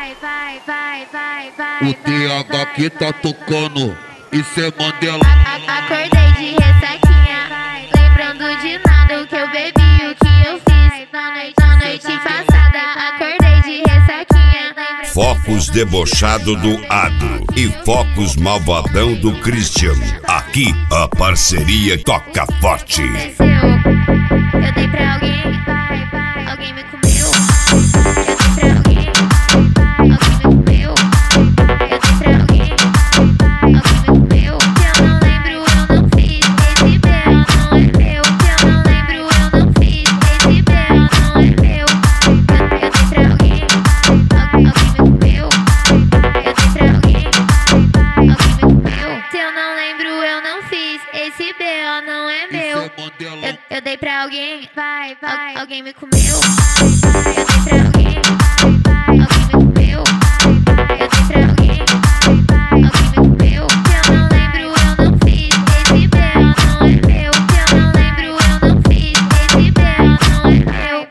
O TH que tá tocando, isso é Mandela. Acordei de ressaquinha, lembrando de nada o que eu bebi, o que eu fiz na noite passada. Acordei de ressaquinha. Focos debochado do Ado e Focos malvadão do Christian. Aqui a parceria toca forte. Desceu, eu dei pra alguém me comeu. Eu dei pra alguém me comeu. Eu dei pra alguém me comeu. Que eu não lembro, eu não fiz. Esse B.O. não é meu. Que eu não lembro, eu não fiz. Esse B.O. não é meu. Eu dei pra alguém me comeu. Eu dei pra alguém me comeu. Se eu não lembro, eu não fiz. Esse B.O. não é meu. Eu dei pra alguém, alguém me comeu. Eu dei pra alguém me comeu. Eu dei pra alguém me comeu. Que eu não lembro, eu não fiz. Esse B.O. não é meu. Que eu não lembro, eu não fiz. Esse B.O. não é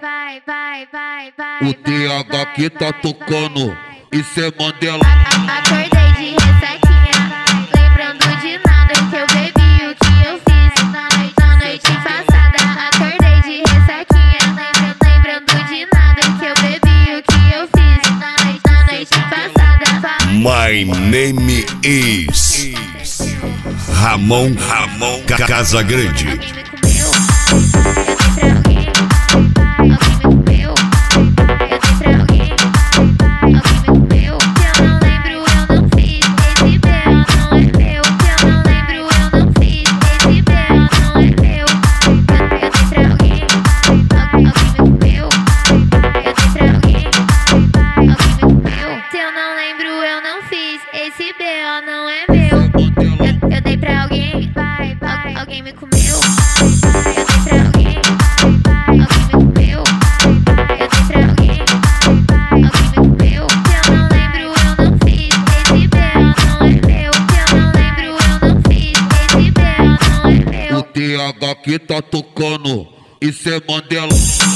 meu. O TH que tá tocando, isso é Mandela. Acordei de ressaquinha, lembrando de nada o que eu bebi, o que eu fiz na noite passada. Acordei de ressaquinha, lembrando de nada o que eu bebi, o que eu fiz na noite passada. My name is Ramon Casagrande. Alguém me comeu. Eu dei pra alguém me comeu. Eu dei pra alguém me comeu. Que eu não lembro, eu não fiz. Esse B.O. não é meu. Que eu não lembro, eu não fiz. Esse B.O. não é meu. Eu dei pra alguém me comeu. Eu dei pra alguém me comeu. Se eu não lembro, eu não fiz. Esse B.O. não é meu. Eu dei pra alguém me comeu. Eu dei pra alguém me comeu. Eu dei pra alguém me comeu. Que eu não lembro, eu não fiz. Esse B.O. não é meu. Que eu não lembro, eu não fiz. Esse B.O. não é meu. O TH que tá tocando, isso é Mandela.